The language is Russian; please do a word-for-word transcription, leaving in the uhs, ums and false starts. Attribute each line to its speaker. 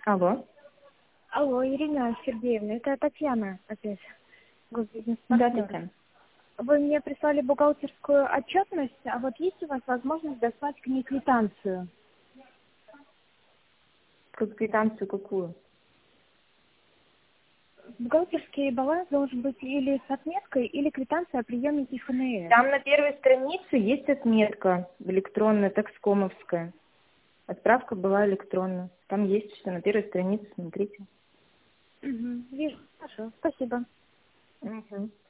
Speaker 1: Алло.
Speaker 2: Алло, Ирина Сергеевна, это Татьяна опять.
Speaker 1: Да,
Speaker 2: Госбизнес-партнер.
Speaker 1: Татьяна.
Speaker 2: Вы мне прислали бухгалтерскую отчетность, а вот есть у вас возможность достать к ней квитанцию?
Speaker 1: Как квитанцию какую?
Speaker 2: Бухгалтерский баланс должен быть или с отметкой, или квитанция о приеме ИФНС.
Speaker 1: Там на первой странице есть отметка электронная, такскомовская. Отправка была электронная. Там есть все на первой странице, смотрите.
Speaker 2: Угу, вижу, хорошо, спасибо.
Speaker 1: Угу.